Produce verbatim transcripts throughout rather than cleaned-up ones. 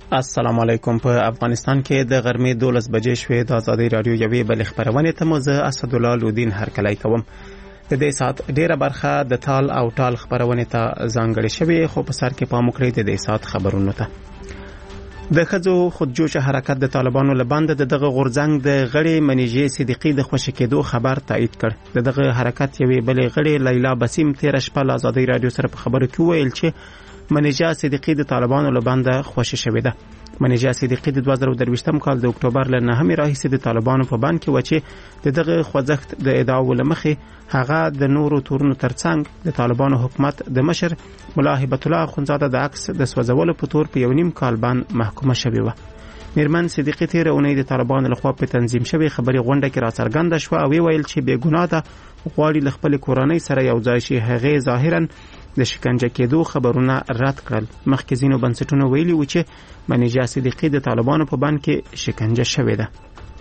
السلام علیکم. په افغانستان کې د غرمې دولس بجې شوې. د ازادي رادیو یوې بلې خبرونه ته مو زه اسدالله لودین هرکلی کوم. د دې سات ډیره برخه د تال او ټال خبرونه ته ځانګړې شوې، خو په سر کې پام وکړئ د دې سات خبرونو ته. د ښځو خودجوش حرکت د طالبانو لباند د دغه غورځنګ د غړي منیجې صدیقی د خوشی کېدو خبر تایید کړ. د دغه حرکت یوې بلې غړي لیلا بسیم تیر شپه له ازادي رادیو سره په خبرو کې ویل چې منیجه صدیقی د طالبانو لباند خوشی شوې ده. منیجه صدیقی د دوه زره او درویشتم کال د اکتوبر له نهمې راهیسې د طالبانو په بند کې و چې د دغه خوځښت د ادعاو لمخې هغه د نورو تورونو ترڅنګ د طالبانو حکومت د مشر ملا هیبت الله اخونزاده د عکس د سوځولو په تور په یو نیم کال باندې محکومه شوې و. میرمن صدیقی تیر اونۍ د طالبانو لخوا په تنظیم شوی خبري غونډه کې راڅرګنده شو او ویل چې بې ګناه ده، غواړي له خپل کورنۍ سره یو ځای شي. هغه ظاهرا د شکنجه کېدو خبرونه رد کړل. مخکې ځینو بنسټونو ویلي و چې منیجه صدیقی د طالبانو په بند کې شکنجه شوې ده.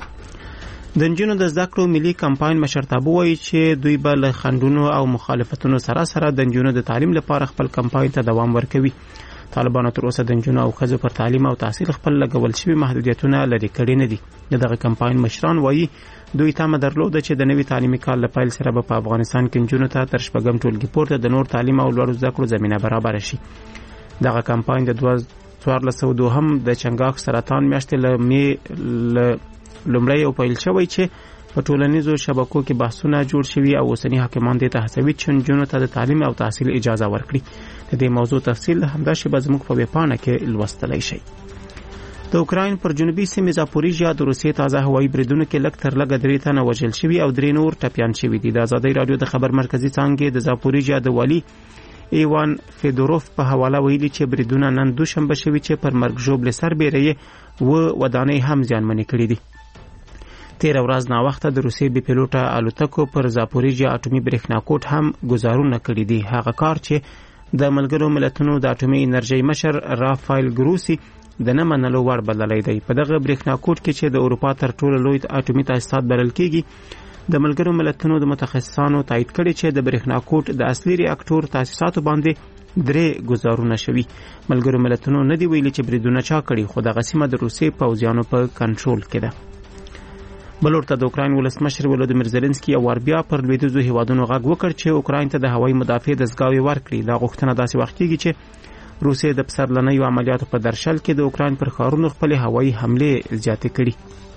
د نجونو د زده کړو ملي کمپاین مشرتابه وایي چې دوی به له خنډونو او مخالفتونو سره سره د نجونو د تعلیم لپاره خپل کمپاین ته دوام ورکوي. طالبانو تر اوسه د نجونو او ښځو پر تعلیم او تحصیل خپل لګول شوي محدودیتونه لرې کړي نه دي. دغه کمپاین مشران وایي دوی تمه درلوده چې د نوي تعلیمي کال له پیل سره به په افغانستان کې نجونو ته تر شپږم ټولګي پورته د نور تعلیم او لوړو زده کړو زمینه برابر شي. دغه کمپاین د دوه زره دوهم د چنګاښ سرطان میاشتې له می لومړی او پیل شوی چې په ټولنیزو شبکو کې بحثونه جوړ شوي او اوسنی حاکمان دې ته هڅوي چې نجونو ته د تعلیم او تحصیل اجازه ورکړي. د دې موضوع تفصیل همداسې به زموږ په ویبپاڼه کې لوستلی شئ. د اوکراین پر جنوبي سیمې زاپوریژیا د روسیې تازه هوایي بریدونو کې لږ تر لږه درې تنه وژل شوي او درې نور ټپیان شوي دي. د ازادي رادیو د خبر مرکزي څانګې د زاپوریژیا د والي ایوان فیدوروف په حواله ویلي چې بریدونه نن دوشنبه شوي چې پر مرګ ژوبلې سربیره یې و ودانۍ هم زیانمنې کړي دي. تیر ورځ نا وخته د روسیې بي پیلوټه الوتکو پر زاپوریژیا اټومي برېښنا کوټ هم گزارونه کړي دي. هغه کار چې د ملګرو ملتونو د اټومي انرژي مشر رافایل ګروسی د نه منلو وړ بللی دی. په دغه برېښنا کوټ کې چې د اروپا تر ټولو لوی اټومي تاسیسات بلل کېږي، د ملګرو ملتونو د متخصصانو تایید کړي چې د برېښنا کوټ د اصلي ریاکټور تاسیساتو باندې درې گزارونه شوي. ملګرو ملتونو نه دی ویلي چې بریدونه چا کړي، خو دغه سیمه د روسیې پوځیانو په کنټرول کې ده. بل ورته د اوکراین ولسمشر ولودیمیر زيلنسکي او وربیا پر لویدیځو هیوادونو غږ وکړ چې اوکراین ته د هوایي مدافع دستګاوې ورکړي. دا غوښتنه داسې وخت کېږي چې روسیې د پسرلنیو عملیاتو په درشل کې د اوکراین پر ښارونو خپل هوایي حمله زیاتې کړي.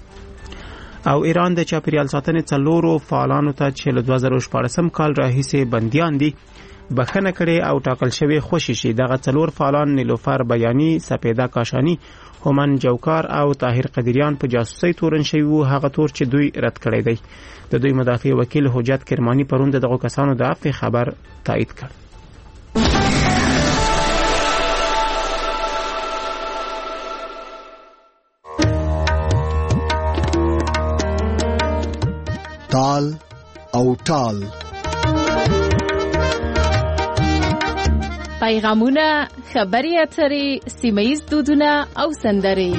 او ایران د چاپیریال ساتنې څلورو فعالانو ته چې له دوه زره شپاړسم کال راهیسې بندیان دي بخښنه کړې او ټاکل شوی خوشی شي. دغه څلور فعالان نیلوفر بیانی، سپیده کاشانی، هومن جوکار او طاهر قدریان په جاسوسي تورن شوی وو، هغه تور چې دوی رد کړی دی. د دوی مدافع وکیل حجت کرمانی پروند دغه کسانو د عفو خبر تایید کړ. تال او ټال پیغامونه، خبري اترې، سیمه‌ییز دودونه او سندرې.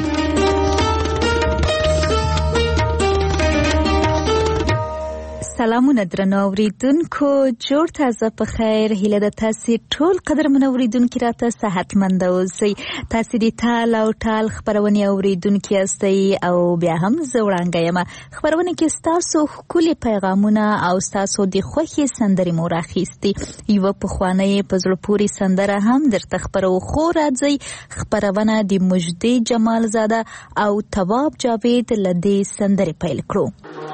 سلامونه درنو اوریدونکو، جوړ تازه په خیر. هیله ده تاسو ټول قدرمن اوریدونکو راته صحتمند اوسئ. تاسو د تال او ټال خبرونه اوریدونکو یاستئ او بیا هم زه وړاندې یم. خبرونه کې تاسو خولي پیغامونه او تاسو د خوښي سندرې مو راخېستي. یو په خوانې په زړه پوري سندره هم درته خبرو خو راځي. خبرونه د مجدي جمال زاده او تواب جاوید لدی سندرې پیل کړو.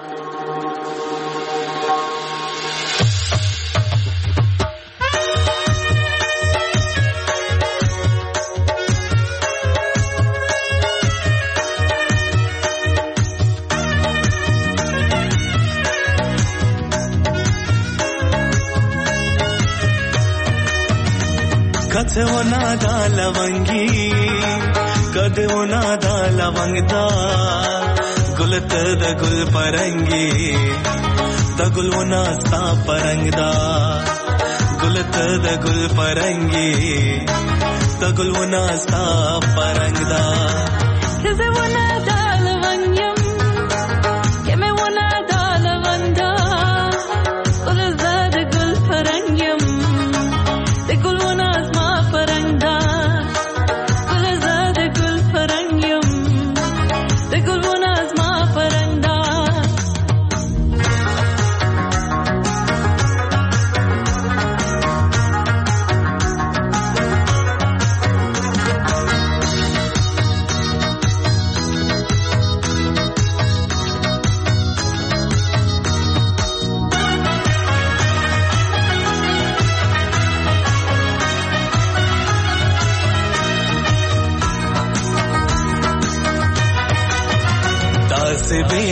कथे वो नादा लवंगी कदे वो नादा लवंगदा गुलत द गुल परंगी द गुल वो नास्ता परंगदा गुलत द गुल परंगी द गुल वो नास्ता परंगदा कथे वो नादा लवंगम के मैं वो नादा लवंदा गुलत द गुल परंगम द गुल वो नास्ता परंगदा गुलत द गुल परंगदा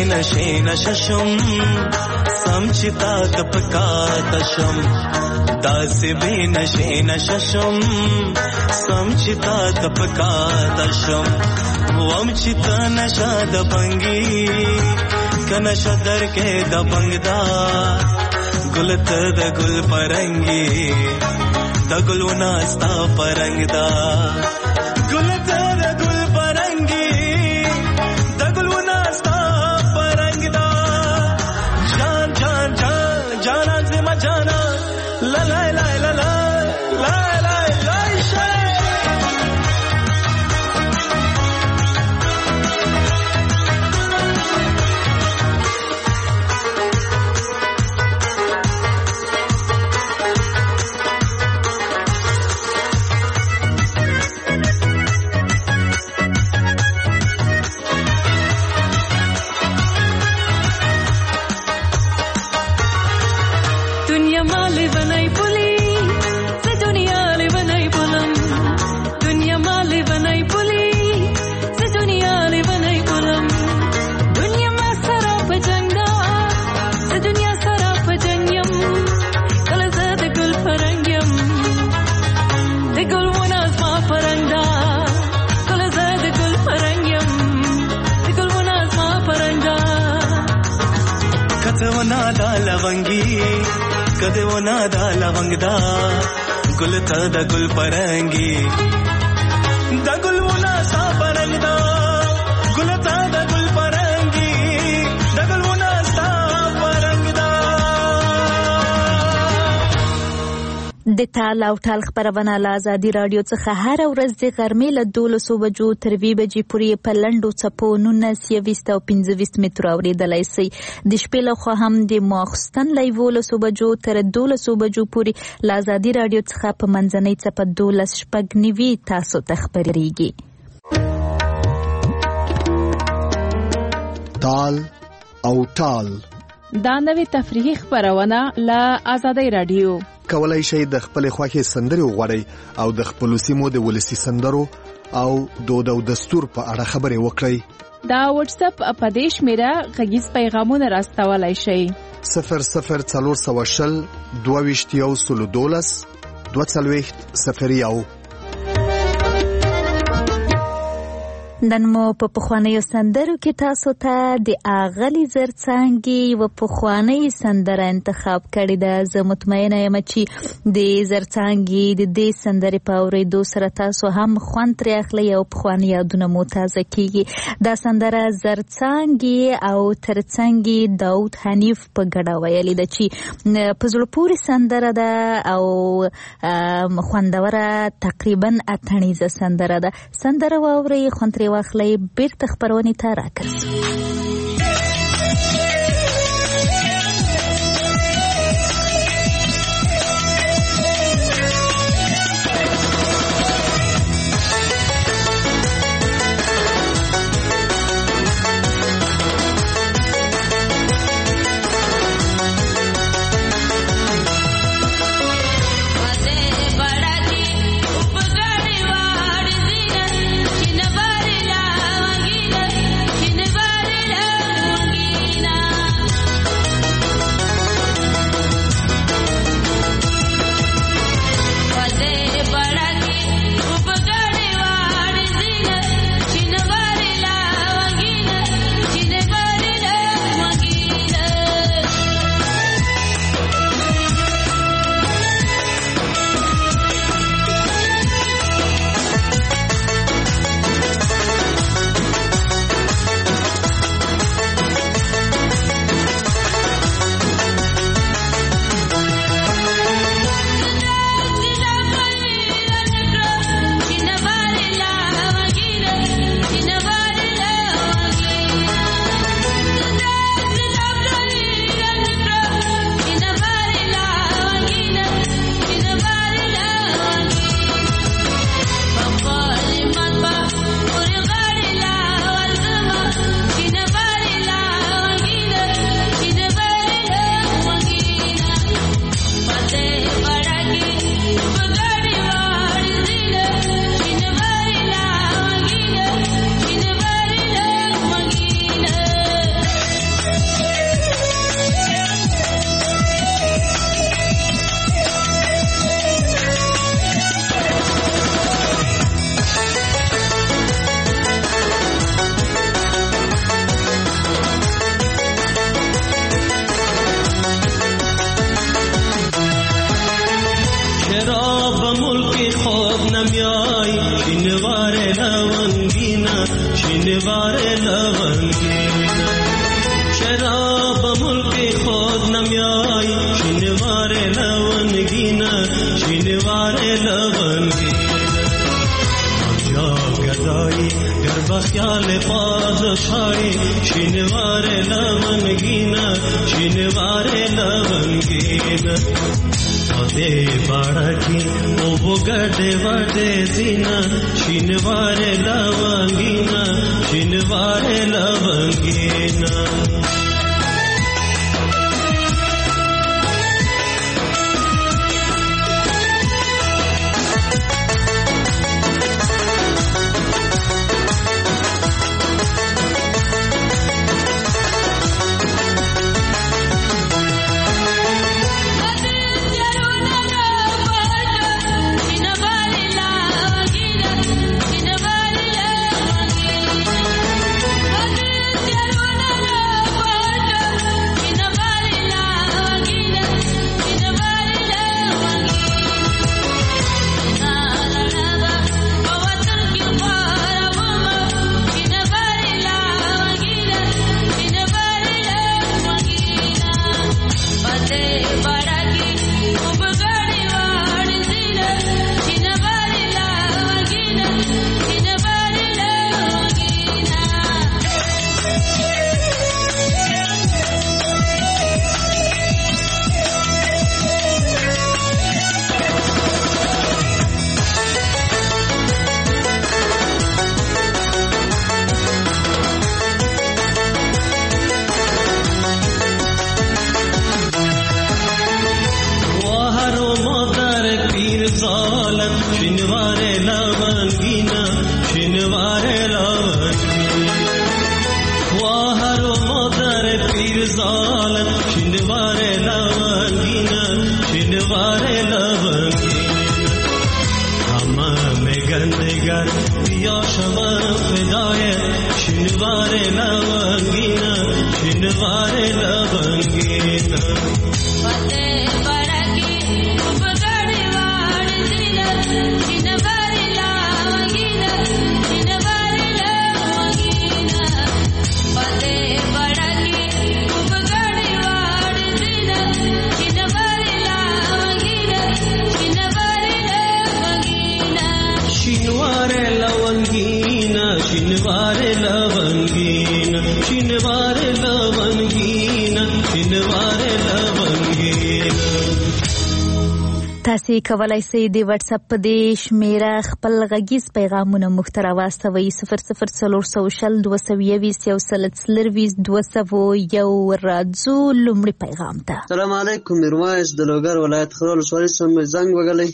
नशे नशशम समचिता तपकातशम दास्य बे नशे नशशम समचिता तपकातशम वमचित नशा दबंगी कनशा दर के दबंगदा गुलत द गुल परंगी दगुल नास्ता परंगदा गुलत द गुल परंगी दगुल नास्ता परंगदा जान जान जान जाना से मजाना ला ला ला ला ला ला ला ला कदे वो नादा लवंगदा गुल द गुल परंगी दगुल वो नासा परंगदा गुल द गुल परंगी दगुल वो नासा परंगदा د تال او ټال خبرونه له ازادي رادیو څخه هر ورځ د غرمې له دولسو بجو تر وی بجې پورې په لنډو څپو نولس یویشت او پنځه ویشت مترو اورېدلی سئ. د شپې لخوا هم د ماخوستن له یولسو بجو تر دولسو بجو پورې له ازادي رادیو څخه په منځنۍ څپه دولس شپږ نوي تاسو ته خپرېږي. تال او ټال دا نوې تفریحي خبرونه له ازادي رادیو. کولای شئ د خپل خوښې سندرې وغواړئ او د خپل سیمو د ولسی سندرو او دود او دستور په اړه خبرې وکړئ. دا واتس اپ په دې شمیره غږیز پیغامونه راستولای شئ. صفر صفر څلور سوه شل دوه ویشت یو سلو دولس دوه څلوېښت صفر یو. نن مو په پخوانیو سندرو کې تاسو ته د اغلی زرڅانګي و پخوانی سندره انتخاب کړی ده. زه مطمئنه یم چې د زرڅانګي د دې سندرې په اورېدو سره تاسو هم خوند ترې اخلئ او پخواني یادونه مو تازه کیږي. دا سندره زرڅانګي او ترڅنګي داود حنیف په ګډه ویلې ده چې په زړه پورې سندره ده او خوندوره تقریبا اتڼیزه سندره ده. سندره واورئ، خوند ترې واخلئ، بیرته خپرونې ته راګرځو. Bye. خود نمیای شینوار لونگینا شینوار لونگینا شراب ملک خود نمیای شینوار لونگینا شینوار لونگینا جا گدایی گر بخیال پادشاهی شینوار لونگینا شینوار لونگینا دے باڑا کی او بگڑے وڑے زینا شینوار لونگینا شینوار لونگینا تاسو کولای شئ د واتس اپ په دې شمیره خپل غږیز پیغامونه موږ ته راواستوئ صفر صفر څلور سوه شل دوه سوه یویشت یو سل څلرویشت دوه سوه یو راځو لومړی پیغام ته. السلام علیکم. میرویس د لوګر ولایت خرول ولسوالۍ څخه زنګ وګلی.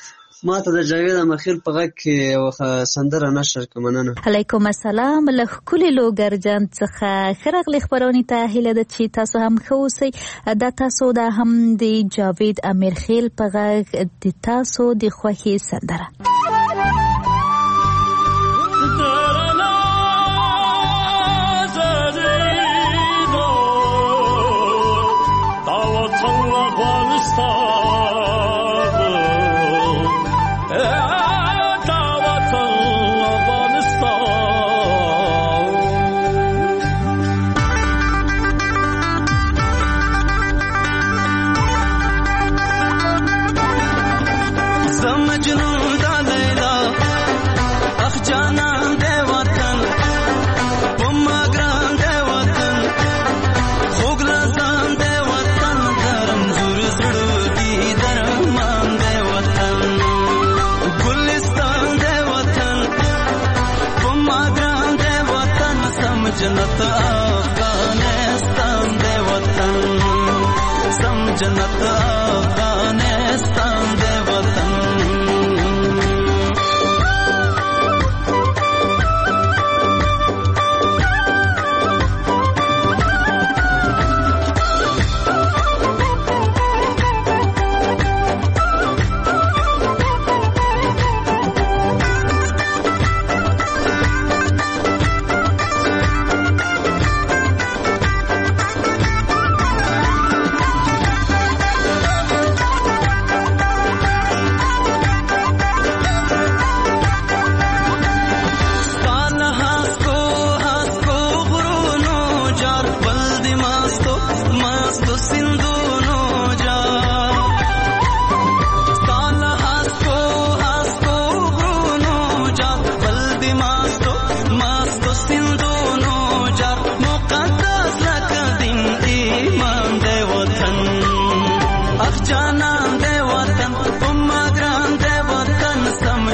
ما ته د جاوید مخیل په غږ کې یو سندره نشر کوم. مننه. علیکم السلام. له ښکلي لوګر جان څخه ښه راغلې خپرونې ته هیله ده چې تاسو هم ښه اوسئ. دا تاسو دا هم د جاوید امیرخیل په غږ د تاسو د خوښې سندره. जन्नत अफगानिस्तान दे वतन सम जन्नत अफगानिस्तान दे वतन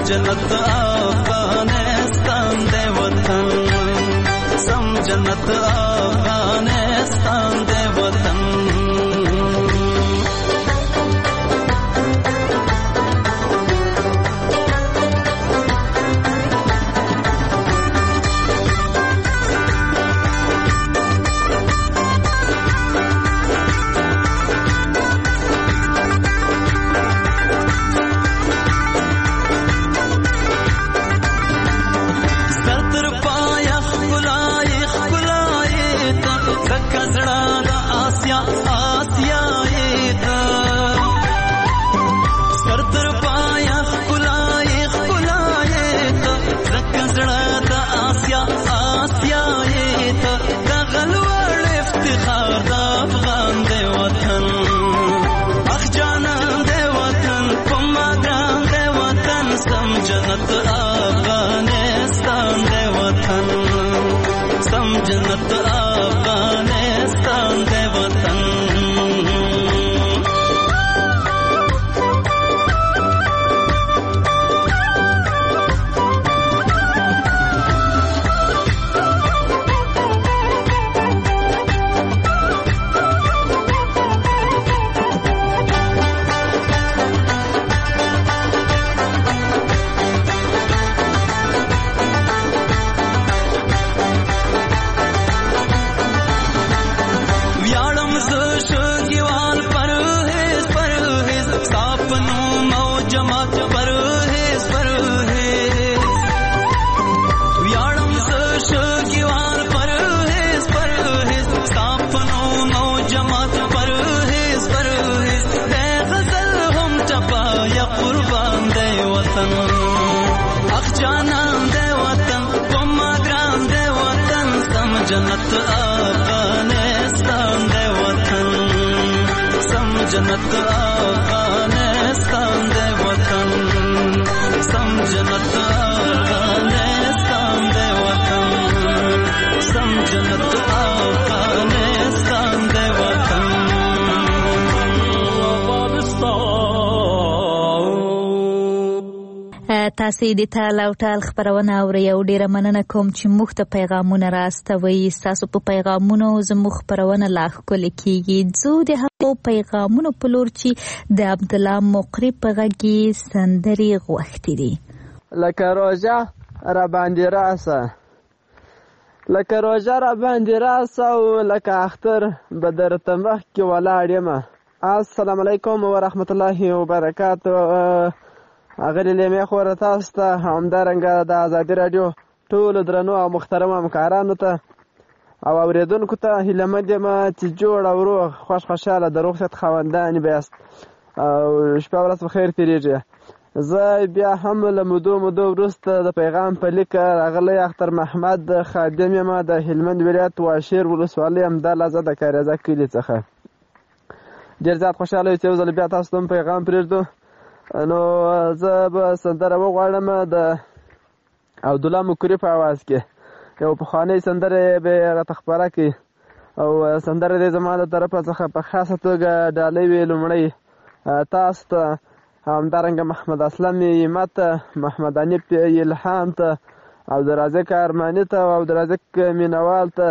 جنت افغانستان دے وطن سم جنت افغانستان دے وطن جنت افغانستان دے وطن جنت افغانستان دے وطن سم جنت افغانستان دے وطن سم جنت افغانستان دے وطن سم جنت افغانستان دے وطن تاسې د تال او ټال خپرونه اورئ او ډیره مننه کوم چې موږ ته پیغامونه راستوئ. ستاسو په پیغامونو زموږ خپرونه لا ښکلې کیږي. ځو د هغو پیغامونو په لور چې د عبدالله مقری په غږ کې سندرې غوښتې دي. لکه روژه را باندې راسه لکه روژه را باندې راسه او لکه اختر به درته مخکې ولاړ یمه. السلام علیکم ورحمت الله وبرکاتو. اغلی لیمې خوره تاسو ته همدارنګه د ازادي راډیو ټولو درنو او محترمو همکارانو ته او اورېدونکو ته هیلهمند یم چې جوړ او روغ خوش خوشحاله د روغ صحت خاوندان بیاست او شپه ورځ په خیر تېرېږي. زه بیا هم له مودو مودو وروسته د پیغام په لیک راغلی اختر محمد خادم یم د هلمند ولایت واشیر ولسوالۍ همدا لحظه د کاریزه کلي څخه. ډېر زیات خوشحاله یو چې یو ځل بیا تاسو ته هم پیغام پرېږدو. نو زه به سندره وغواړم د عبدالله مقری په اواز کې. یو پخوانۍ سندره به یې راته خپره کړي او سندره دې زما له طرفه څخه په خاصه توګه ډالۍ وي لومړی تاسو ته، همدارنګه محمد اسلم یمت ته، محمد انیب الهام ته، عبدالرازق ارماني ته او عبدالرازق مینوال ته،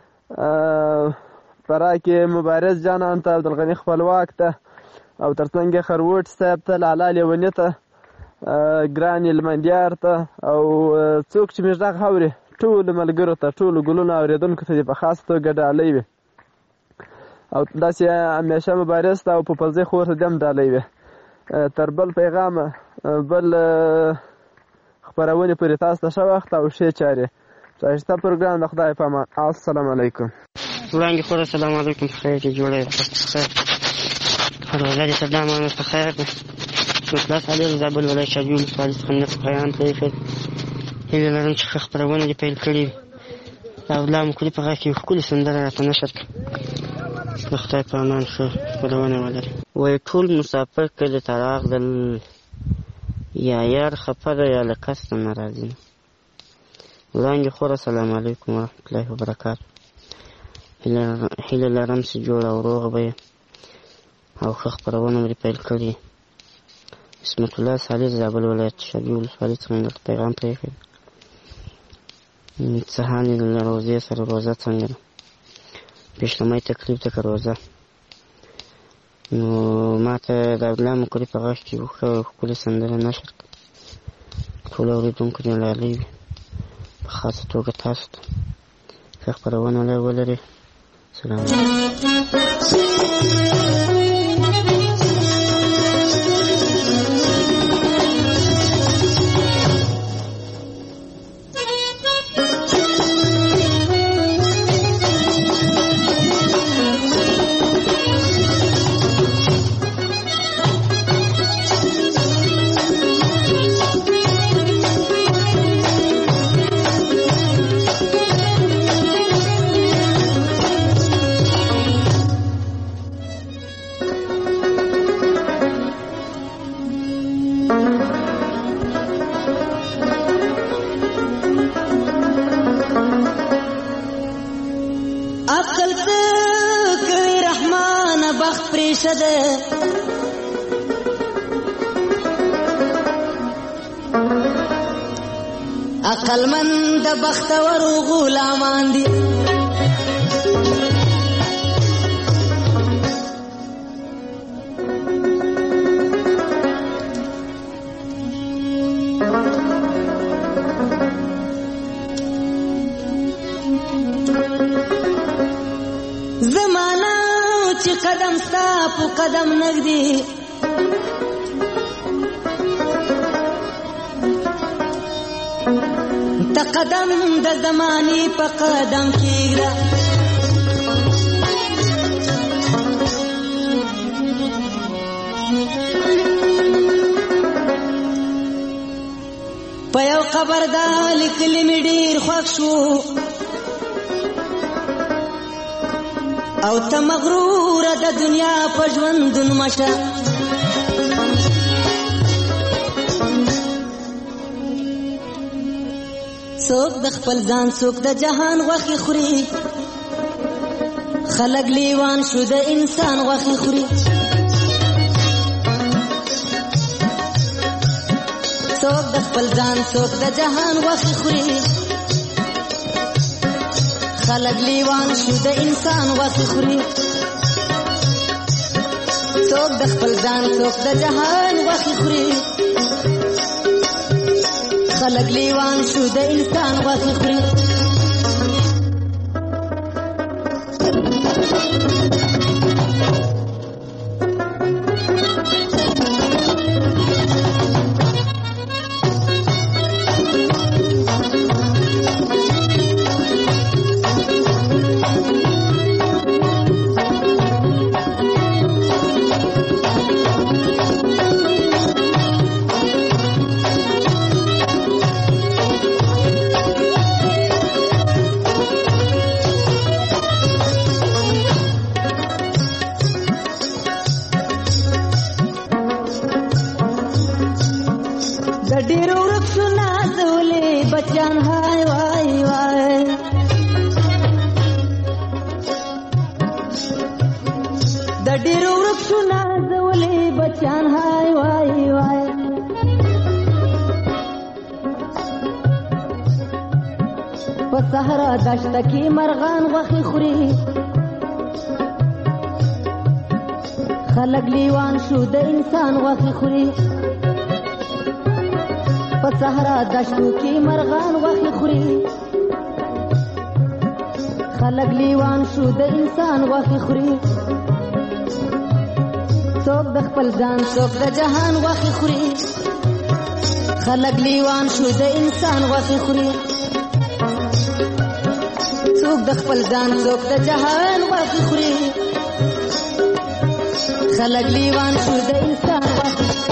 پراکې مبارز جانان ته، عبدالغني خپلواک ته او ترڅنګ خروټ صاحب ته، لالا لیوني ته، ګران هلمندیار ته او څوک چې مې غږ اوري ټولو ملګرو ته، ټولو ګلونو اورېدونکو ته دې په خاص توګه ډالۍ وي او داسې همیشه مبارز ته او په پلزۍ خور ته دې هم ډالۍ وي. تر بل پیغامه بل خپرونې پورې تاسو ته ښه وخت او ښې چارې. ښایسته پروګرام د خدای په امان. السلام علیکم. وړاندې خور السلام علیکم. په خیر چې جوړه خیر روژه دې صدا مانه په خیر ده. مطلق علي زابل ولایت شاجوی ولسوالۍ څخه نه پیغام پرېښود. هیله لرم چې ښه خپرونه دې پیل کړې وي. د عبدالله مقری په غږ کې یو ښکلې سندره راته نشر کړه. د خدای په امان ښه خپرونه ولري. وایي ټول مسافر کلي ته راغلل، یا یار خفه ده یا له کسته نه راځي. وړاندې خور السلام علیکم ورحمت الله وبرکاتو. هیله لرم چې جوړ او روغ به یې او ښه خپرونه مې پیل کړې. اسمت الله صالح زابل ولایت شادي ولسوالۍ څخه مې درته پیغام پرېښی. سهانې له روزې سره روزه څنګه ده؟ پېشلمی تکلیف ده که روزه؟ نو ما ته د عبدالله مقري په غږ کې ښه ښکلې سندره نشر کړه. ټولو اورېدونکو دې لالی وي، په خاصه توګه تاسو ته ښه خپرونه ولرئ. سلام عقلمند بختور غلامان دي، زمانہ چې قدم ستا په قدم نږدې، ته قدم د زمانې په قدم کېږده. په یو قبر دا لیکلي مې ډېر خوښ شو، او ته مغروره د دنیا په ژوندون مشه. څوک د خپل ځان څوک د جهان غوښې خوري، خلک لیوان شو د انسان غوښې خوري. څوک د خپل ځان څوک د جهان غوښې خوري، خلک لیوان شو د انسان غوښې خوري. څوک د خپل ځان څوک د جهان غوښې خوري، خلق لیوان شو د انسان غوښې خوري. صحرا دشت کی مرغان غوښې خوري، خلک لیوان شو د انسان غوښې خوري. په صحرا دشتو کې مرغان غوښې خوري، خلک لیوان شو د انسان غوښې خوري. څوک د خپل ځان څوک د جهان غوښې خوري، خلک لیوان شو د انسان غوښې خوري. څوک د خپل ځان څوک د جهان غوښې خوري، خلک لیوان شو د انسان غوښې خوري.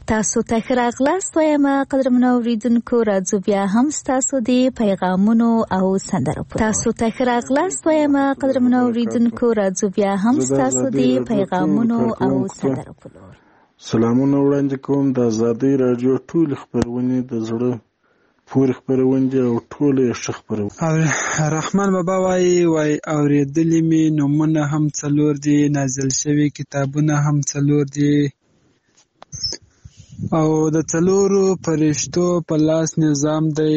تاسو ته ښه راغلاست وایم قدرمنو اوریدونکو. راځو بیا هم ستاسو د پیغامونو او سندرو په تاسو ته ښه راغلاست وایم قدرمنو اوریدونکو. راځو بیا هم ستاسو د پیغامونو او سندرو په لور. سلامونه وړاندې کوم. د آزادۍ رادیو ټول خبرونه د زړه پورې خبرونه او ټول یې ښه خبرونه. رحمان بابا وایي وای اورېدلې مې نومونه هم څلور دي، نازل شوي کتابونه هم څلور دي، او د څلورو فرشتو په لاس نظام دی،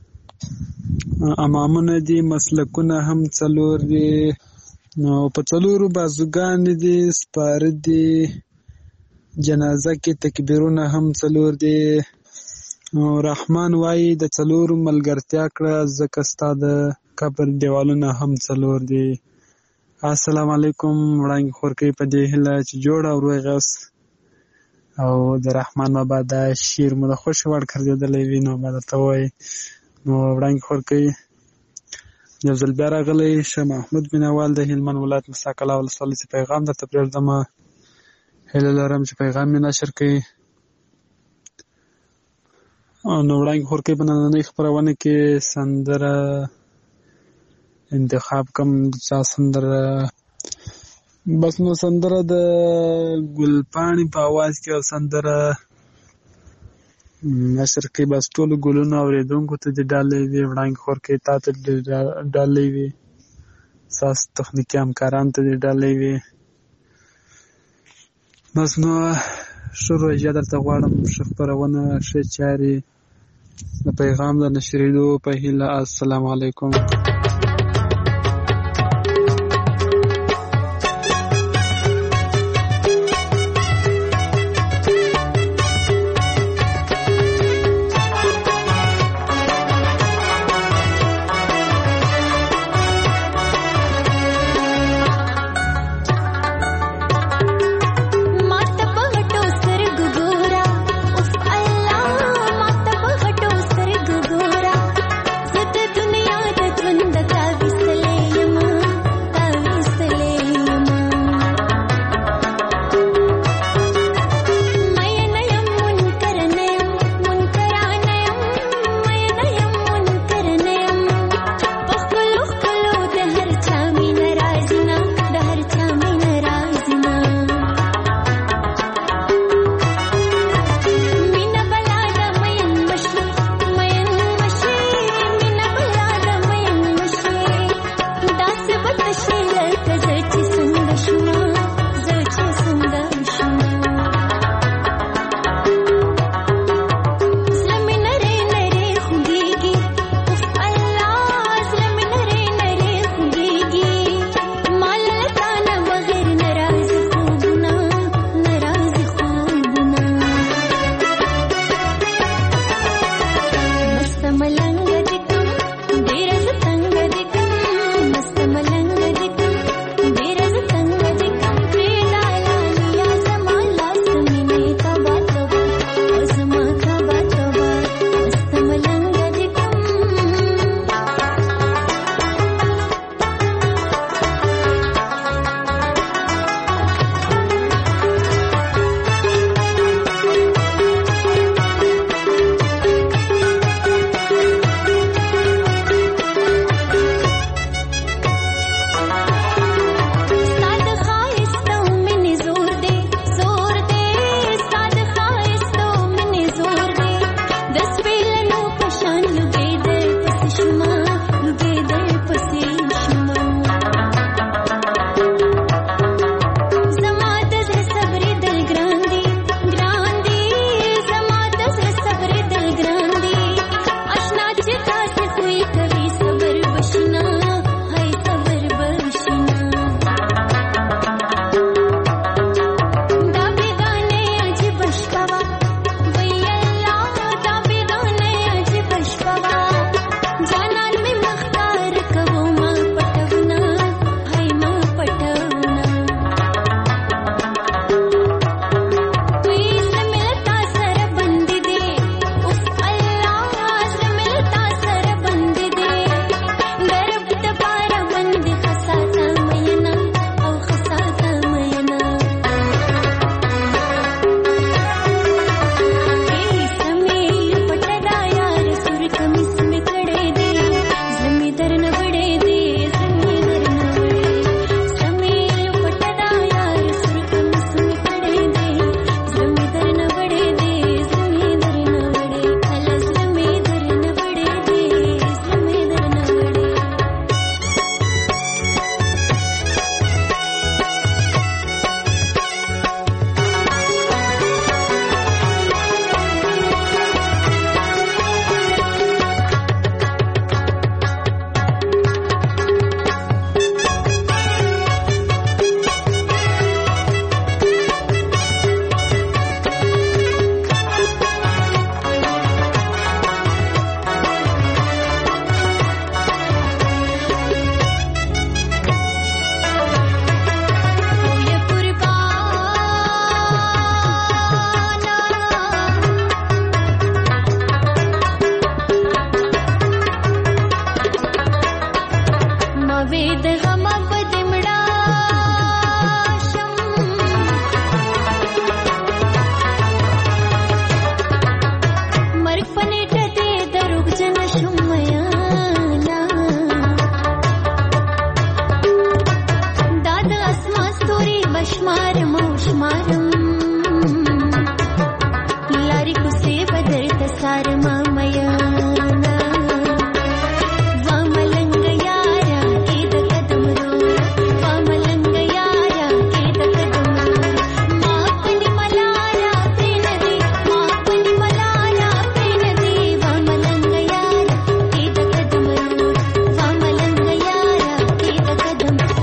امامونه دي، مسلکونه هم څلور دي، نو په څلورو بازوګان دي، سپاره دي، جنازه کې تکبیرونه هم څلور دي. رحمان وایي د څلورو ملګرتیا کړه ځکه ستا د قبر دیوالونه هم څلور دي. السلام علیکم. وړاندې خورکۍ په دې هیله چې جوړ او روغ یاست او د رحمان بابا دا شعر مو د خوښې وړ ګرځېدلی وي نو به درته ووایي. نو وړاندې خورکۍ یو ځل بیا راغلی. شه محمود مینوال د هلمند ولایت موسی کلا ولسوالۍ څخه پیغام درته پرېږدمه. هیله لرم چې پیغام مې نشر کړي. نو وړاندې خورکۍ په نننۍ خپرونه کې سندره انتخاب کوم. چا سندره بس نو سندره د ګلپاڼې په اواز کې او سندره نشر کې بس ټولو ګلونو اورېدونکو ته دې ډالۍ وي. وړاندې خورکۍ تا ته دې ډالۍ وي، ستاسو تخنیکي همکارانو ته دې ډالۍ وي. بس نو ښه روژه درته غواړم، ښه خپرونه، ښه چارې، د پیغام د نشرېدو په هیله. السلام علیکم. दुनिया یار مامایانا واملنګ یارا کې د قدم رو واملنګ یارا کې د قدم ما پنی ملایا پرین دی ما پنی ملایا پرین دی واملنګ یارا کې د قدم رو واملنګ یارا کې د قدم رو.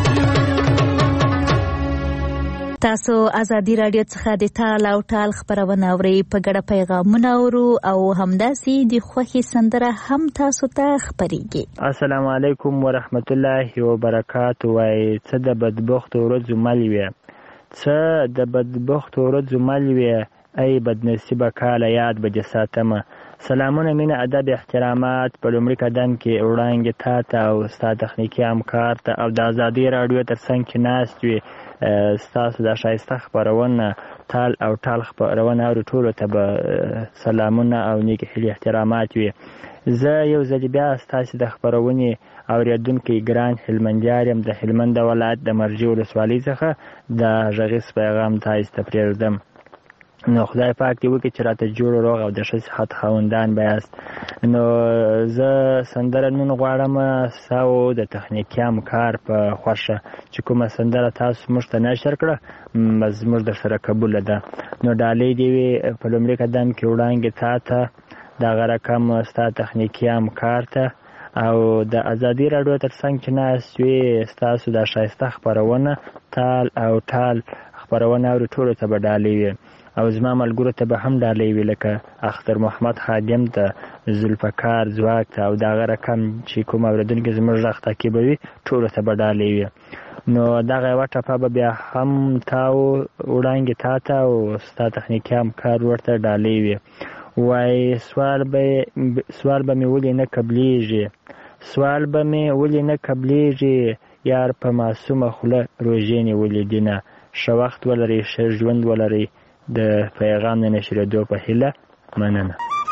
تاسو ازادي رادیو څخه د ټال او ټال خبرونه اورئ په ګډه پیغامونه اورو او همداسې د خوښي سندره هم تاسو ته خبرېږي. السلام علیکم ورحمت الله وبرکاتو. وای څه د بدبخت ورځو مل وي څه د بدبخت ورځو مل وي ای بدنصیبه کاله یاد به دې ساتمه. سلامونه مینه ادب احترامات په لومړي قدم کې وړاندې تا ته او ستا تخنیکي همکار ته او د ازادي راډیو تر څنګ کې ناست وي ستاسو د ښایسته خپرونه ټال او ټال خپرونه اورو ټولو ته به سلامونه او نیک هیلې احترامات وي. زه یو ځل بیا ستاسو د خپرونې اورېدونکی ګران هلمندیار یم د هلمند ولایت د مرجې ولسوالۍ څخه د غږیز پیغام تاسو ته پرېږدم. نو خدای پاک دې وکړي چې راته جوړ روغ او د ښه صحت خاوندان به یاست. نو زه سندره نن غواړم ساو د تخنیکي همکار په خوښه چې کومه سندره تاسو موږ ته نشر کړه زموږ درسره قبوله ده. نو ډالۍ دې وي په لومړي قدم کې وړاندې تا ته دغه رقم ستا تخنیکي همکار ته او د ازادي راډیو تر څنګ چې ناست وي ستاسو د ښایسته خپرونه ټال او ټال خپرونه اوري ټولو ته به ډالۍ وي او زما ملګرو ته به هم ډالۍ وي لکه اختر محمد خادم ته ذوالفقار ځواک ته او دغه رقم چې کوم اورېدونکي زموږ غږ تعقیبوي ټولو ته به ډالۍ وي. نو دغه یوه ټپه به بیا هم تاو وړاندې تا ته او ستا تخنیکي همکار ورته ډالۍ وي. وایي سوال به سوال به مې ولې نه قبلیږي سوال به مې ولې نه قبلیږي یار په معصومه خوله روژې نیولې دینه ښه وخت ولرئ ښه ژوند ولرئ د پیغام د نشرېدو په هیله مننه.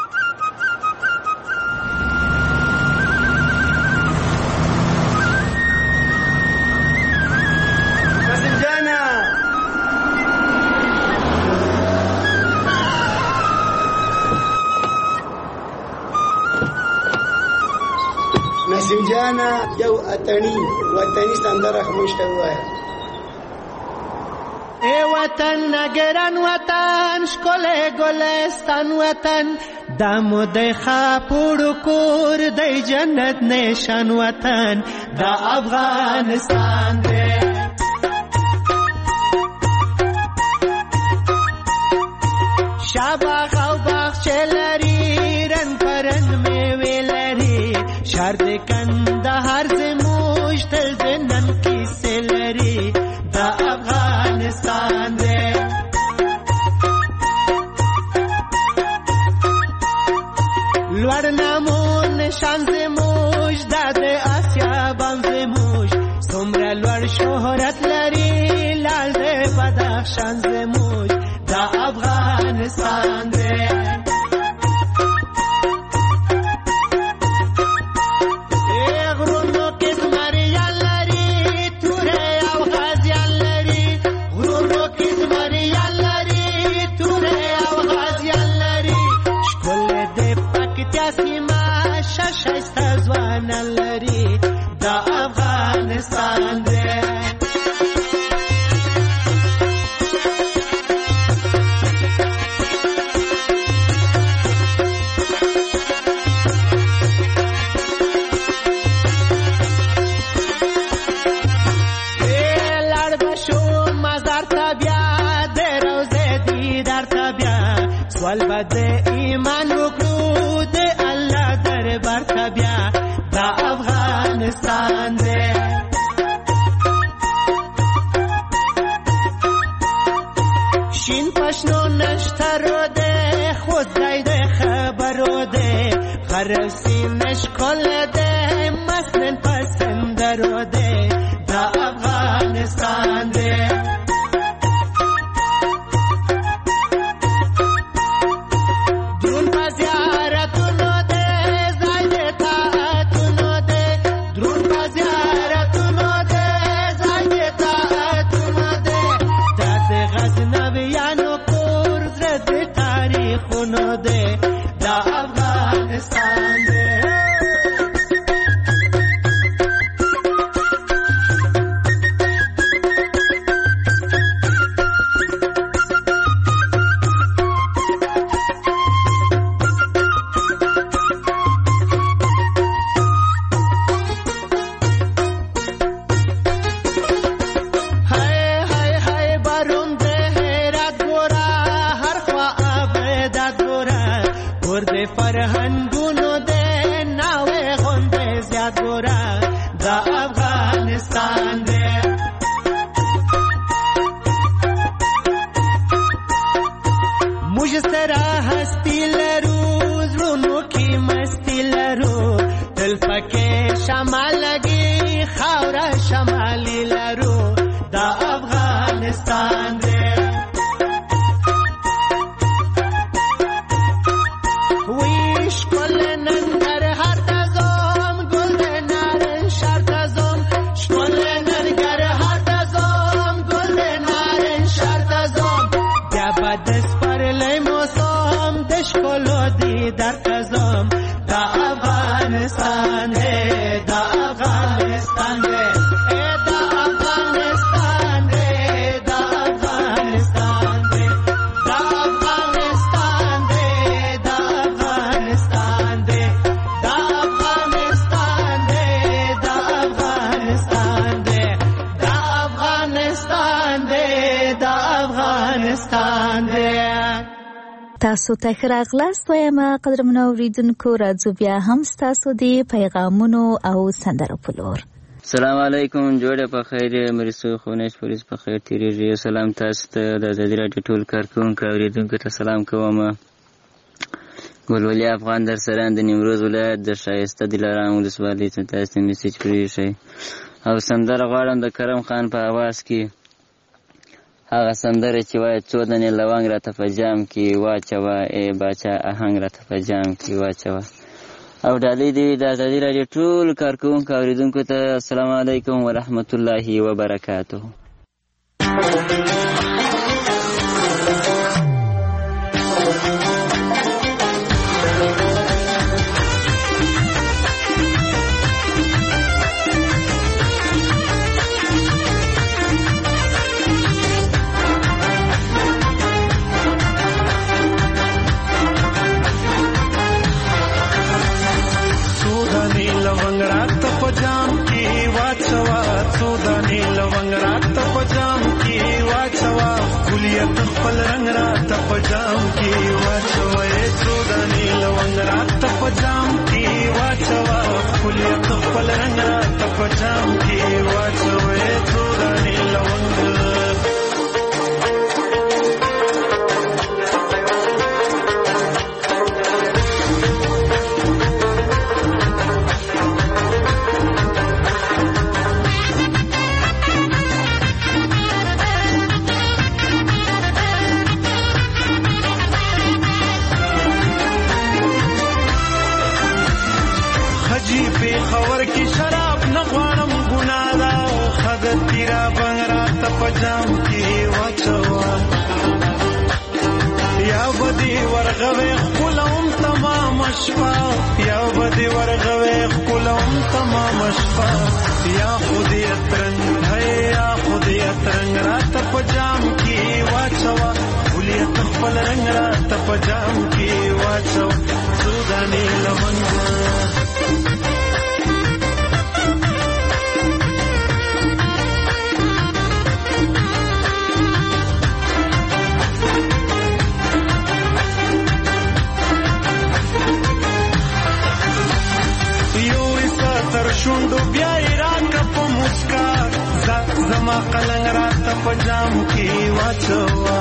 نسیم جانا یو اتنی وطنی سندره خموش ته ووایه. ای وطن نگران وطن شکل گلستان وطن دمو دی خاپوڑو کور دی جنت نشان وطن دا افغانستان دی. شاباغ او باغچه لري رنگ پرنگ میوې لري شهر د کندهار زموږ تل د نن کیسې لري دا افغانستان دی. لوړ نامون شان زموږ دا د آسیا بام زموږ څومره لوړ شهرت لري لال د بدخشان زموږ دا افغانستان دی. افغانستان دی. لړ بشو مزار ته بیا د روزې دیدار ته بیا سوال به د ایمان وکړو د الله دربار ته بیا دا افغانستان دی. شین پشنو نشترو دی خود ځای د خبرو دی غرسی نشکل دی مثلا پسندرو دی دا افغانستان دی. درون په زیارتونو دی ځای د طاعتونو دی درون په زیارتونو دی ځای د طاعتونو دی دا د غزنویانو کور زړه د تاریخونو دی دا افغانستان دی. تاسو ته ښه راغلاست وایم قدرمنو اوریدونکو. راځو بیا هم ستاسو د پیغامونو او سندرو په لور. السلام علیکم، جوړه په خیر، مرسو خونش پولیس په خیر تیریږي. سلام تاسو ته د ازادي راډیو ټول کارکونکو اوریدونکو ته سلام کوم. ګلولي افغان در سره د نیمروز ولایت د شایسته دلارام ولسوالۍ ته تاسو میسج کړی شئ او سندره غواړم د کرم خان په आवाज کې، هغه سندره چې وایي څو دانې لونګ راته په جام کې واچوه، ای باچا آهنګ راته په جام کې واچوه. او ډالۍ دی د ازادي راډیو ټول کارکونکو اوریدونکو ته السلام علیکم ورحمت الله وبرکاته. خپل رنگ رات په جام کې واچوي، څو دانې لونګ رات په جام کې واچوه، خپل خپل رنگ رات په جام کې واچوي، څو دانې لونګ. خبر کی شراب نه غواړم ګناه ده، خدای تیرا بنګرا ته پجام کی واچوا، یا بدی ورغوي خپلوم تمام شپه، یا بدی ورغوي خپلوم تمام شپه، یا خودی ترنګ ہے یا خودی ترنګ را ته پجام کی واچوا، ولې خپل رنگ را ته پجام کی واچوا، سودانی لمنګ. شوندو بیا راکا په مسکا، زما قلنګ راته په جام کې واچوا،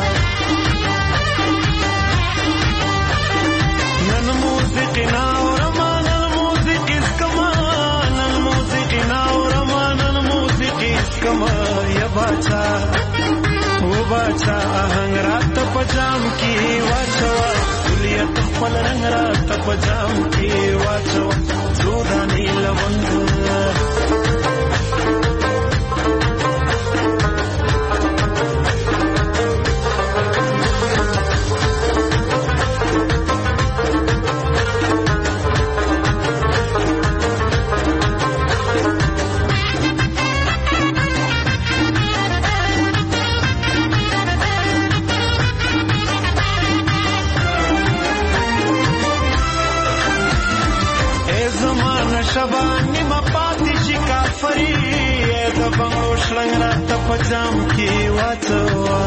نن موسیقي ناورما نن موسیقي اسکما، نن موسیقي ناورما نن موسیقي اسکما، یا باچا او باچا آهنګ راته په جام کې واچوا، ولې خپل رنگ راته په جام کې واچوا، څو دانې لونګ. شلنګ راته په جام کې واچوه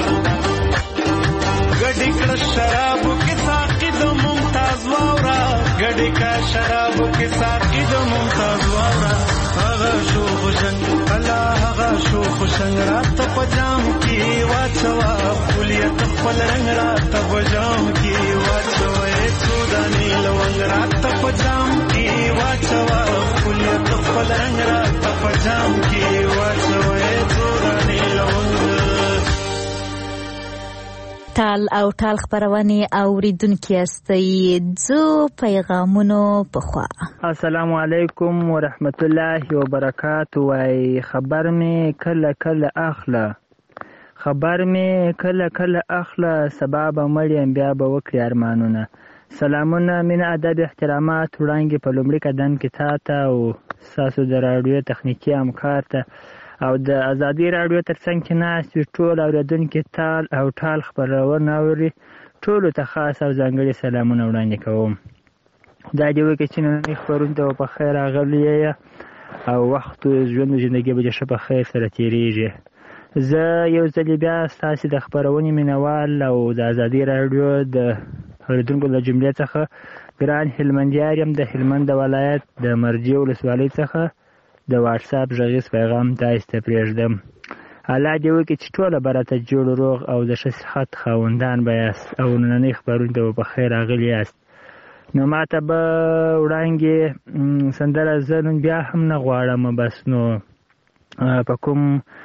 ګډې کړه شرابو کې ساقي د ممتاز واوره ګډې کړه شرابو کې ساقي د ممتاز واوره هغه شو خوشنګ الله هغه شو خوشنګ راته په جام کې واچوه خپلیت خپل رنګ راته په جام کې واچوه څو دانې لونګ راته په جام کې واچوه خپلیت خپل رنګ راته په جام کې واچوه څو دانې لونګ ټال او ټال خبرونه اوریدونکو استي زو پیغامونو په خوا. السلام علیکم ورحمت الله وبرکاتہ. وای خبر می کله کله اخله خبر می کله کله اخله سبب مریم بیا به وکړي ارمانونه. سلامونه من ادب احترامات وړاندې په لومړي قدم کې تاته او ساسو د راډیو تخنیکی همکار ته او د ازادي راډیو ترڅنګ کې ناست وي ټول اورېدونکي ټال او ټال خبرونه اوري ټولو ته خاص او ځانګړي سلامونه وړاندې کوم. دا دې وکړي چې نن خبرونه ته په خیر راغلي او وخت ژوند ژوندګي به ښه په خیر سره تېرېږي. زه یو ځل بیا ستاسې د خبرونې مینوال او د ازادي راډیو د اورېدونکو له جملې څخه ګران هلمندیار یم د هلمند ولایت د مرجې ولسوالۍ څخه د واتساپ غږیز پیغام تاسو ته پرېږدم. الله دې وکړي چې ټوله به راته جوړ روغ او د ښه صحت خاوندان به یاست او نننۍ خبرونو ته به په خیر راغلي یاست. نو ما ته به وړاندې سندره زه نن بیا هم نه غواړم بس نو په کوم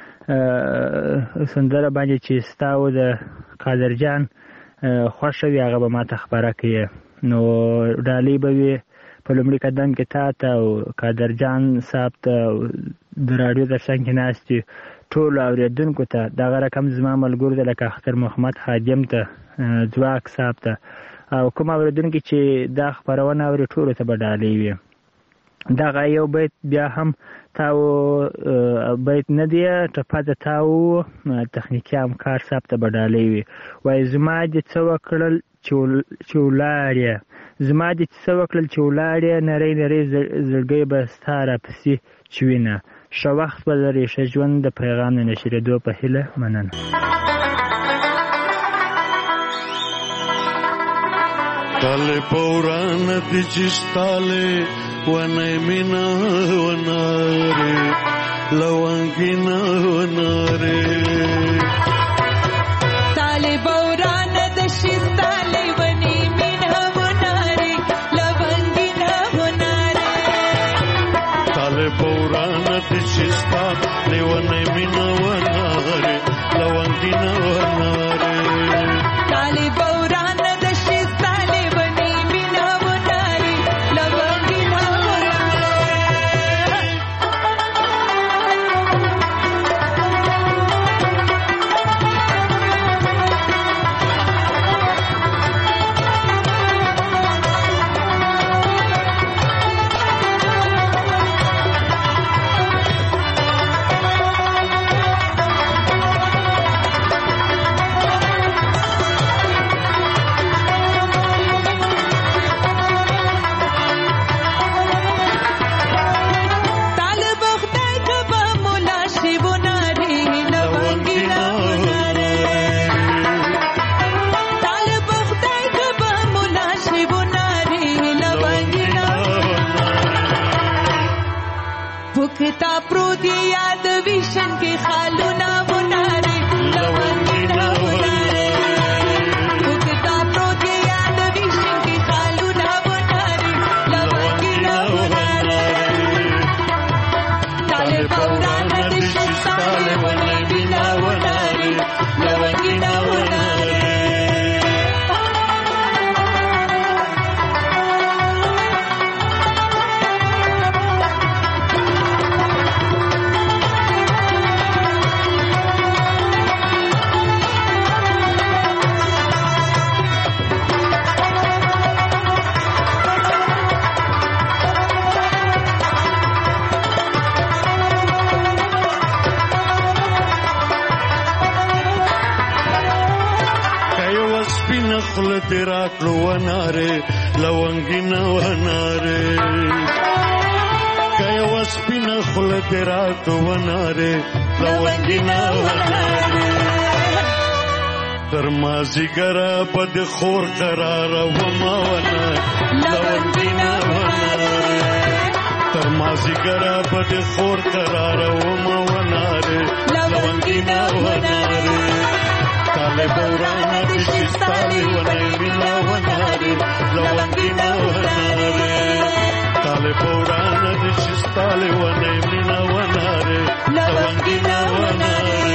سندره باندې چې ستا و د قادرجان خوښه وي هغه به ما ته خبره کړي. نو ډالۍ به وي په لومړي قدم کې تا ته او قادرجان صاحب ته د راډیو ترڅنګ کې ناست وي ټولو اورېدونکو ته دغه رقم زما ملګرو ته لکه اختر محمد خادم ته ځواک صاحب ته او کوم اورېدونکي چې دا خپرونه اوري ټولو ته به ډالۍ وي. دغه یو بیت بیا هم تاو بیت نه دی ټپه د تاو تخنیکي همکار صاحب ته به ډالۍ وي. وایي زما دې څه وکړل چې ولاړې زما دې څه وکړل چې ولاړې نری نری زړګی به ستا راپسې چوینه ښه وخت به لرې ښه ژوند د پیغام د نشرېدو په هیله مننه. تاله پوران دي چې ستاله ونه مینا وناره لونګینا وناره تاله پوران د شستاله ونه مینا وناره لونګینا وناره تاله پوران دي چې ستاله ونه مینا وناره لونګینا وناره تاله پوران تا پروت یاد ویشن کې خالونه وناره لونګینا وناره وکتا پروت یاد ویشن کې خالونه وناره لونګینا وناره تاله پوران د شستاله ونګینا وناره لونګینا وناره خپل تیرا کړو وناره لونګینا وناره لکه یوه سپینه خوله دې راکه ونارې لونګینه ونارې تر مازدیګره به د خور قراره ومه ونه لونګینه ونارې تر مازدیګره به د خور قراره ومه ونارې لونګینه ونارې طالب ورانه دې شي ستا لیونی مینه ونارې لونګینه ونارې طالب ورانه دې شي ستا لیونی مینه ونارې لونګینه ونارې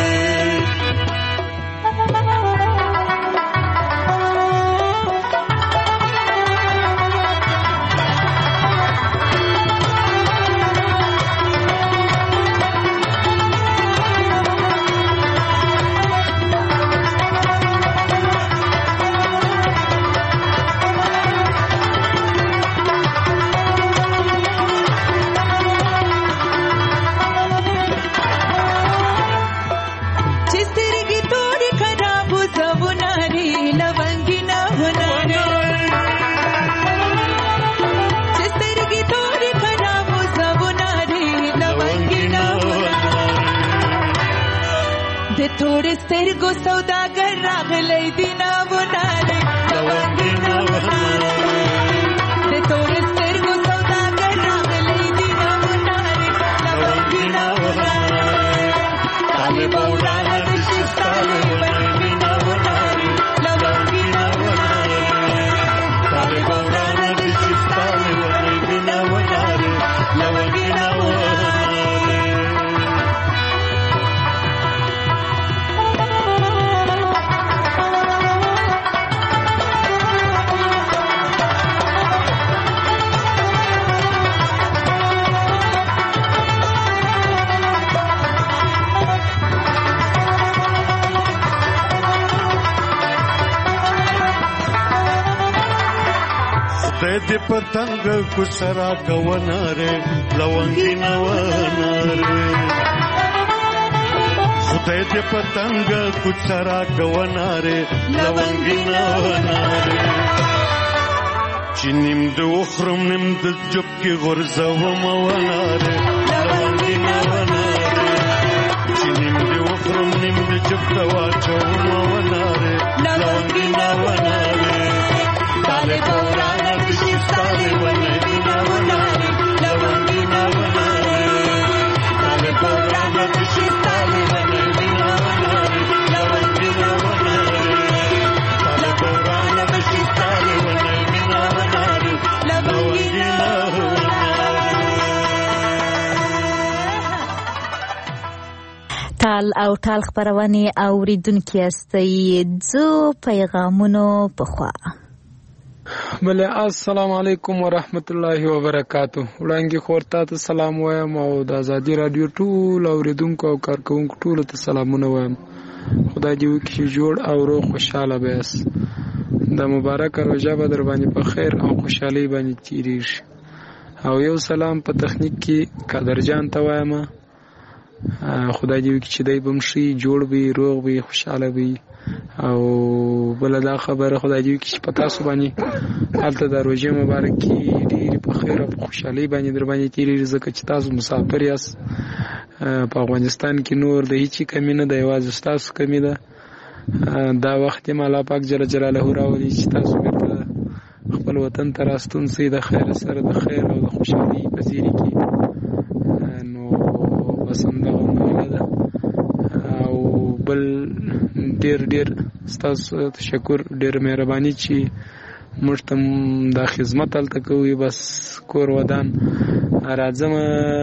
थोड़े سترګو سوداګر راغلی دینا وناره لونګینه وناره د تورې سترګو سوداګر راغلی دینا وناره لونګینه وناره طالب ورانه د شستاله وناره وناره لونګینه وناره طالب ورانه د شستاله وناره وناره لونګینه وناره دې پتنګ کو سرا کووناره لونګینه وناره خدای دې پتنګ کو سرا کووناره لونګینه وناره چې نیم د وخرم نیم د جب کې غرزوم وناره لونګینه وناره چې نیم د وخرم نیم د جب ته واچوم وناره لونګینه وناره طالب ورانه دې شي ستا لیونی وناره لونګینه وناره طالب ورانه دې شي ستا لیونی وناره لونګینه وناره طالب ورانه دې شي ستا لیونی وناره لونګینه ټال او ټال خبرونه اوریدونکو استي ځو پیغامونو په خوا بله السلام علیکم ورحمت الله وبرکاتو وړاندې خورته ته سلام وایم او د ازادي رادیو ټول اوریدونکو او کارکونکو ټول ته سلامونه وایم خدای دې وکړي جوړ او روغ خوشاله بیاس د مبارک روزه به در باندې په خیر او خوشحالي باندې تیریږي او یو سلام په تخنیک کې قدرجان ته وایم خدای دې وکړي چې دای بمشي جوړ وي روغ وي خوشاله وي او بل دا خبره خدای دې وکړي چې په تاسو باندې هلته د روزه مبارک کې ډېر په خیر او خوشحالي باندې در باندې تیریږي ځکه چې تاسو مسافر یاست په افغانستان کې نور د هیڅ کمی نه د یوازې تاسو کمی ده دا وخت یې الله پاک جل جلاله راولي چې تاسو بیرته خپل وطن ته راستون سئ د خیر سره د خیر او د خوشحالي په زیري کې نو بس همدغه مهاله ده او بل ډېر ډېر ستاسو تشکر ډېر مهرباني چې موږ ته دا خدمت هلته کوي بس کور ودان راځم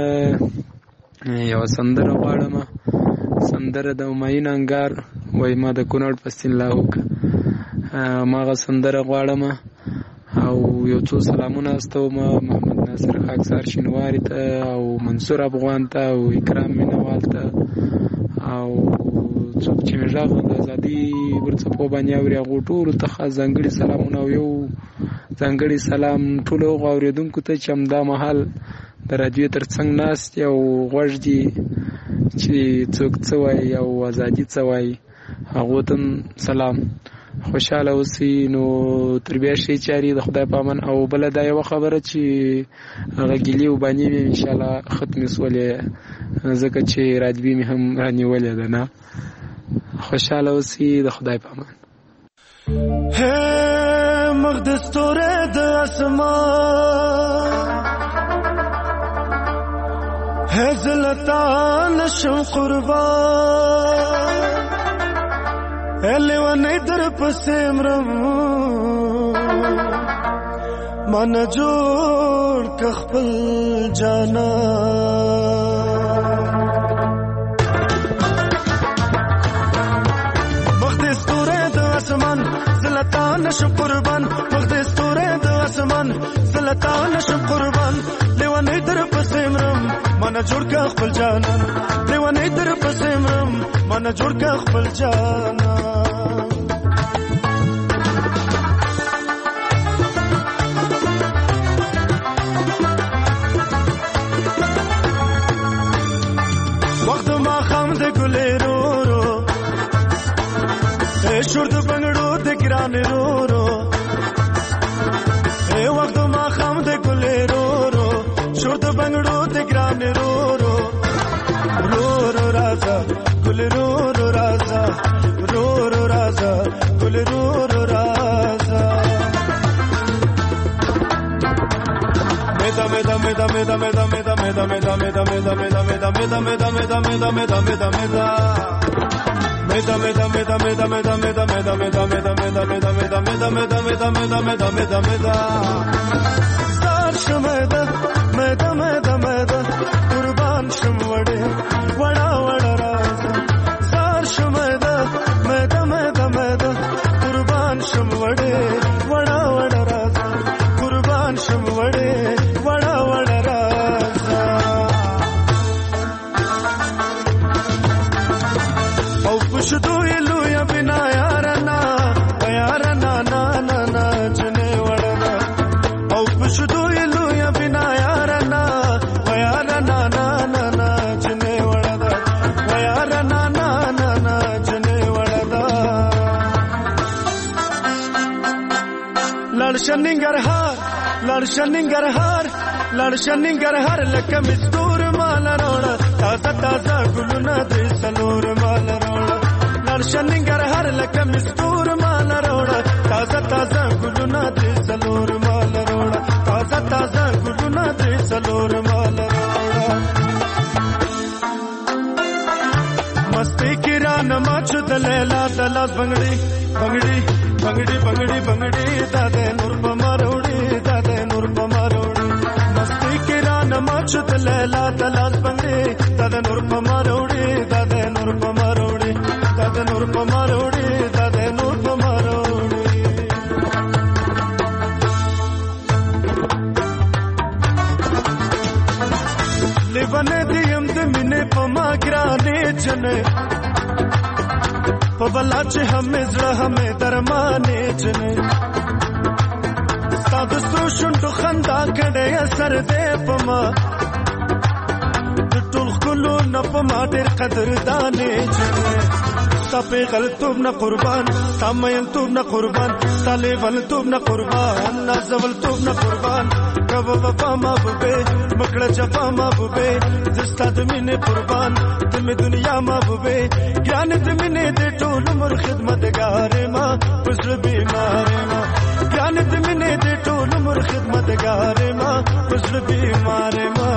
یوه سندره غواړم سندره د همایون انګار وایي ما د کونړ پستین لا وکړه هماغه سندره غواړم او یو څو سلامونه استوم محمد ناصر خاکسار شینواري ته او منصور افغان ته او اکرام مینوال ته او څوک چې مې غږ د ازادي ورڅپو باندې اوري هغو ټولو ته خاص ځانګړي سلامونه او یو ځانګړي سلام ټولو هغو اورېدونکو ته چې همدا مهال د راډیو تر څنګ ناست دي او غوږ دي چې څوک څه وایي او ازادي څه وایي هغو ته سلام خوشاله اوسي. نو تربیه شي چاري د خدای په امان. او بل دا یو خبره چې هغه ګیلي وبانی مې ان شاء الله ختم سولې ځکه چې راجبي مې هم رانیولې ده نه. خوشاله اوسي د خدای په امان. ہے مقدس تورے د اسمان ہے زلطان شم قربان ہے لیوانی در پسیمرم من جوڑ کخپل جانا مقدس تورے د اسمان زلطان شم قربان مقدس تورے د اسمان زلطان شم قربان لیوانی در پسیمرم من جوړ کا خپل جانا لیوانی در پسیمرم من جوړ کا خپل جانا وخت ما خام د ګلې رو رو اے شور د بنگړو د ګران رو رو اے وخت ما خام د ګلې رو رو شور د بنگړو د ګران رو رو رو رو راځه ګل رو رو راځه رو رو راځه ګل رو رو راځه مدا مدا مدا مدا مدا مدا مدا مدا مدا مدا مدا مدا مدا مدا مدا مدا مدا مدا مدا Meda meda meda meda meda meda meda meda meda meda meda meda meda meda meda meda meda meda meda Sar shmeda meda meda meda Qurban shmwade wada wada raza Sar shmeda meda meda meda Qurban shmwade wada wada raza Qurban shmwade wada wada raza खुशदू इलू या बिना यारना यारना ना ना ना जने वड़ना औ खुशदू इलू या बिना यारना यारना ना ना ना जने वड़ना यारना ना ना ना जने वड़ना लड़शनिंगर हार लड़शनिंगर हार लड़शनिंगर हार लकम मजदूर माल रोड़ा ताजा ताजा गुलना दे सलोर माल रोड़ा लड़शनिंगर हर लकम मजदूर माल रोड़ा ताजा ताजा गुलना दे सलोर माल रोड़ा ताजा ताजा गुलना दे सलोर माल रोड़ा मस्ती किरा नमाज दलेला दला बंगड़ी बंगड़ी बंगड़ी बंगड़ी बंगड़ी दादे नूर पमारोड़ी दादे नूर पमारोड़ी मस्ती किरा नमाज दलेला दला बंगड़ी दादे नूर पमारोड़ी दादे नूर पमारोड़ी दादे नूर पमारोड़ी दादे नूर पमारोड़ी लिबने दियम दे मिने पमा गिराने जने पवला चे हमें जड़ा हमें दरमाने जने साद सोशुन तो खंदा कड़े असर दे पमा टुल कुलो न पमा तेर कदर दाने जने तापे गलतुब न कुर्बान तामयन तुब न कुर्बान ताले वल तुब न कुर्बान नाजवल तुब न कुर्बान कब वफा माबूबे मकड़ा जफा माबूबे जिस्ता तुमिने कुर्बान तुम दुनिया माबूबे ज्ञान तुमिने दे टोल उमर खिदमत गारे माँ पुजल बीमारे माँ ज्ञान तुमिने दे टोल उमर खिदमत गारे माँ पुजल बीमारे माँ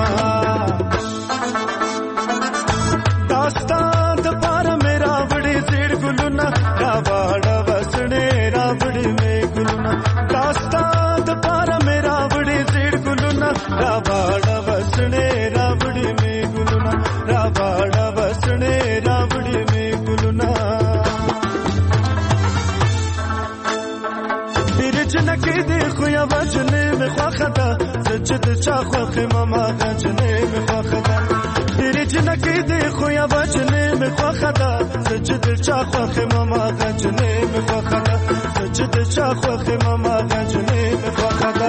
दास्तान दपारा मेरा बड़ी जेड़ गुलुना रावाड़ा वसने रावड़ी में गुलुना दास्तान दपारा मेरा बड़ी जेड़ गुलुना रावाड़ा वसने रावड़ी में गुलुना रावाड़ा वसने रावड़ी में गुलुना बिरज नकी देखो या वजने में ख्वाखदा सजद चाखो खिमामा गजने में ख्वाखदा बिरज नकी देखो या वजने में ख्वाखदा सजद चाखो खिमामा गजने में ख्वाखदा सजद चाखो खिमामा गजने में ख्वाखदा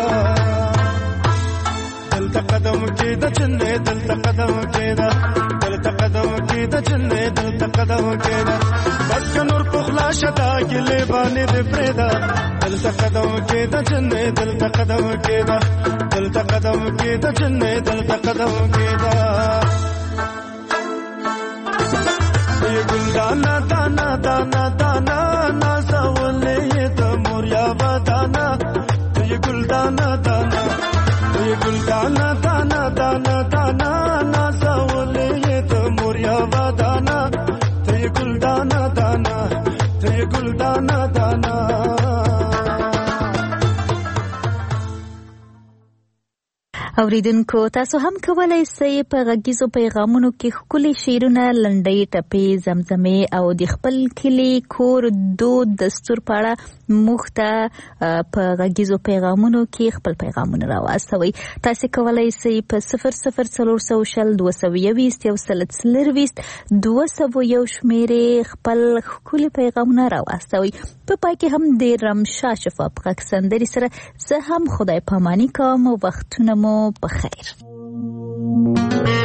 दिल तकदम की दजने दिल तकदम की दा दिल तकदम की दजने दिल तकदम की दा बस नूर पुखला راشدا ګلې باندې د پردا دلته قدم کې د جنې دلته قدم کې دا دلته قدم کې د جنې دلته قدم کې دا ای ګل دانا دانا دانا دانا نازولې د موریا ودانا ای ګل دانا دانا ای ګل دانا دانا دانا دانا نازولې د موریا ودانا ای ګل دانا دانا ای ګل دانا دانا اوریدونکو تاسو هم کولای شئ په غږیزو پیغامونو کې ښکلي شعرونه لنډۍ ټپې زمزمې او د خپل کلي کور دود دستور په اړه موږ ته په غږیزو پیغامونو کې خپل پیغامونه راواستوئ. تاسو کولای شئ په صفر صفر څلور سوه شل دوه سوه یوویشت یو سل څلرویشت دوه سوه یو شمېرې خپل ښکلي پیغامونه راواستوئ. په پای کې هم د رمشا شفاف غږ سندرې سره زه هم خدای پاماني کوم او وختونه مو بخیر.